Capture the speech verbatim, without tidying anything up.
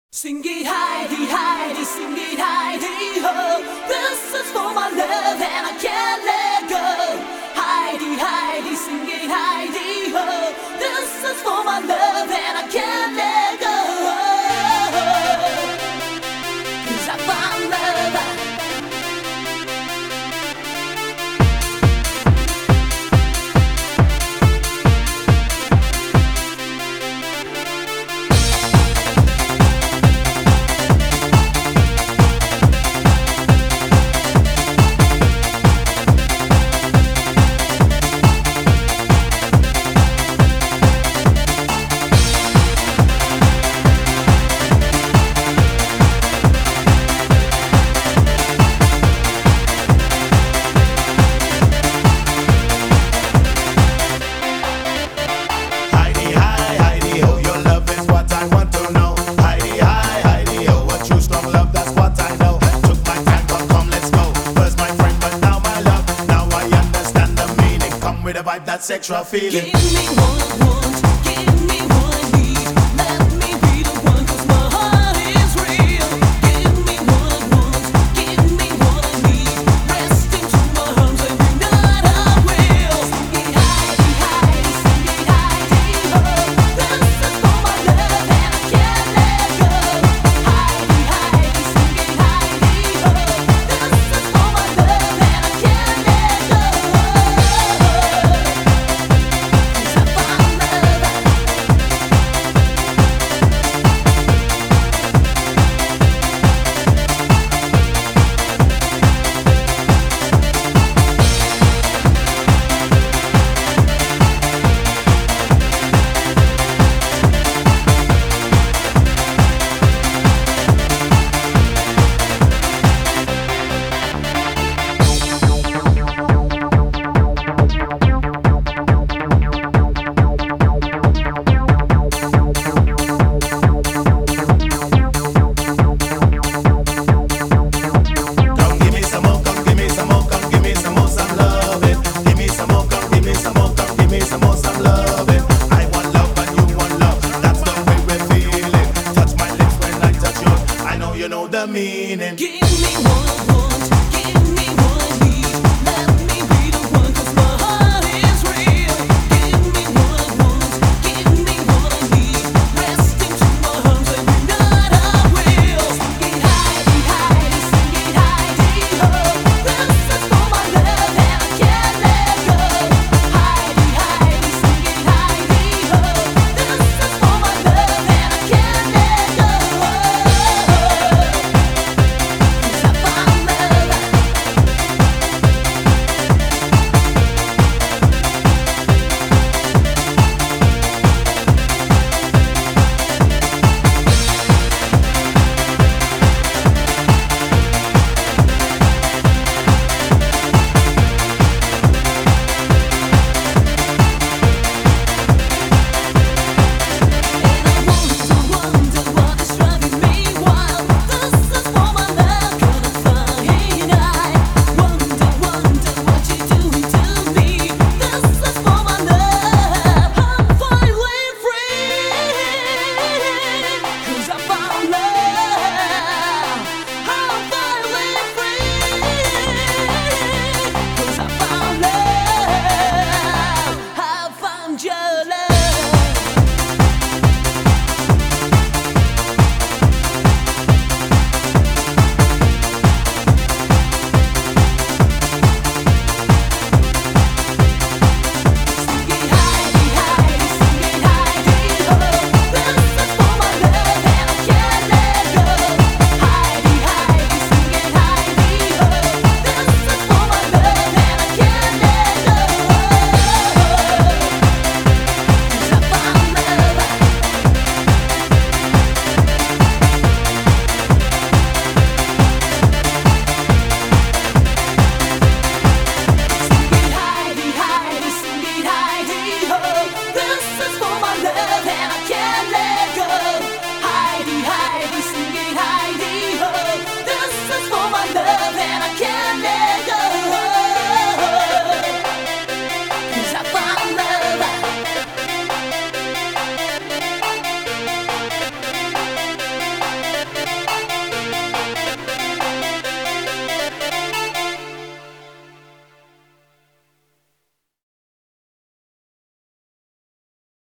Sing it Heidi, Heidi, sing it Heidi ho. This is for my love and I can't let go. Heidi, Heidi, sing it Heidi ho. This is for my love and I can't let go. 'Cause I found love. With a vibe, that sexual feeling. Give me one want, give me one need. Let me be the one 'cause my heart is real. Give me one want, give me one need. Rest into my arms every night I will. Sing it Heidi, Heidi, sing it Heidi ho. This is for my love and I can't let go. Heidi, Heidi, sing it Heidi ho. This is for my love and I can't let go. You know the meaning. Give me one.